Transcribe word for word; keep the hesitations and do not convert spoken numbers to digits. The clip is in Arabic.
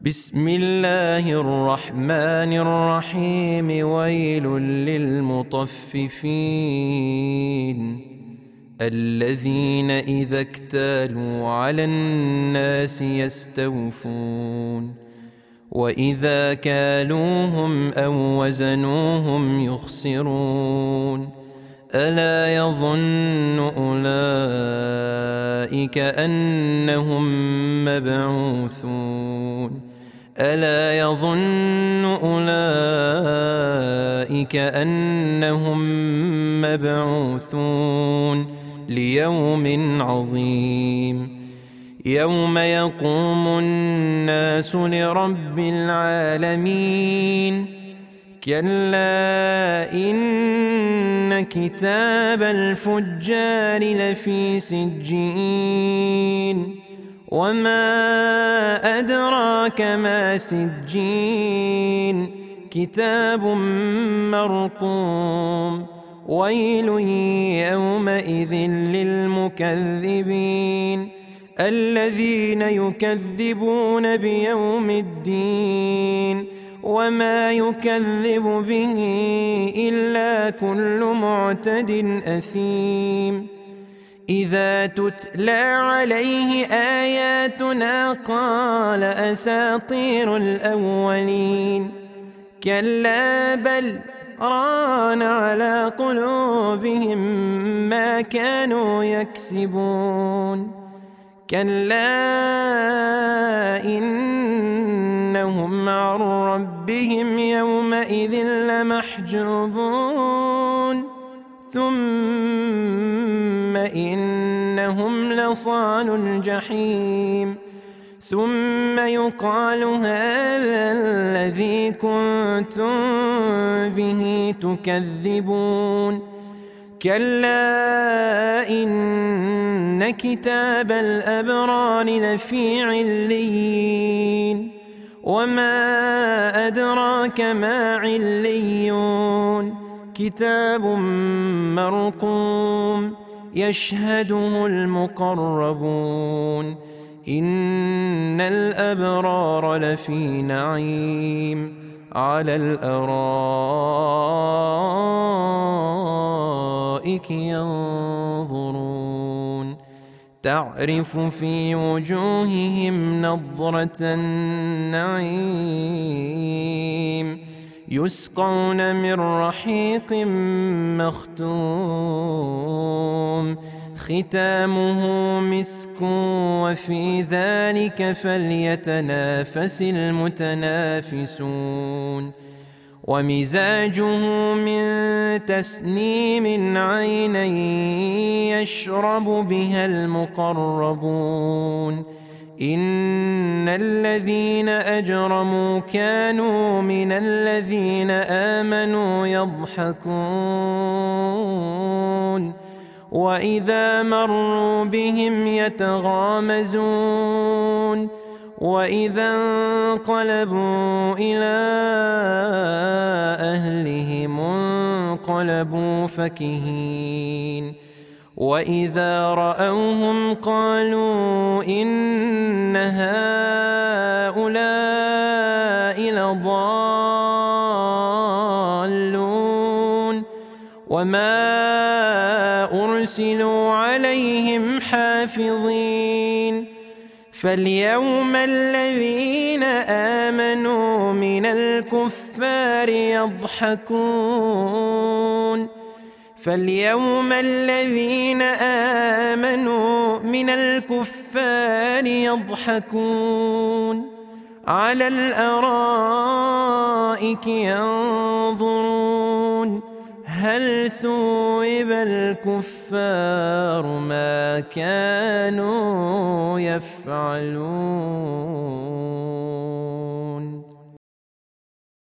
بسم الله الرحمن الرحيم. ويل للمطففين الذين إذا اكتالوا على الناس يستوفون وإذا كالوهم أو وزنوهم يخسرون. ألا يظن أولئك أنهم مبعوثون ألا يظن أولئك أنهم مبعوثون ليوم عظيم يوم يقوم الناس لرب العالمين. كلا إن كتاب الفجار لفي سجين وما أدراك ما سجين كتاب مرقوم. ويل يومئذ للمكذبين الذين يكذبون بيوم الدين وما يكذب به إلا كل معتد أثيم. إذا تتلى عليه آياتنا قال أساطير الأولين. كلا بل ران على قلوبهم ما كانوا يكسبون. كلا إنهم عن ربهم يومئذ لمحجوبون ثم إنهم لصالوا الجحيم. ثم يقال هذا الذي كنتم به تكذبون. كلا إن كتاب الأبرار لفي عليين وما أدراك ما عليون كتاب مرقوم يشهده المقربون. إن الأبرار لفي نعيم على الأرائك ينظرون تعرف في وجوههم نضرة النعيم يسقون من رحيق مختوم ختامه مسك وفي ذلك فليتنافس المتنافسون. ومزاجه من تسنيم عينا يشرب بها المقربون. إن الذين أجرموا كانوا من الذين آمنوا يضحكون وإذا مروا بهم يتغامزون وإذا انقلبوا إلى أهلهم انقلبوا فكهين. وإذا رأوهم قالوا إن هؤلاء لضالون وما أرسلوا عليهم حافظين. فاليوم الذين آمنوا من الكفار يضحكون فاليوم الذين آمنوا من الكفار يضحكون على الأرائك ينظرون هل ثوب الكفار ما كانوا يفعلون.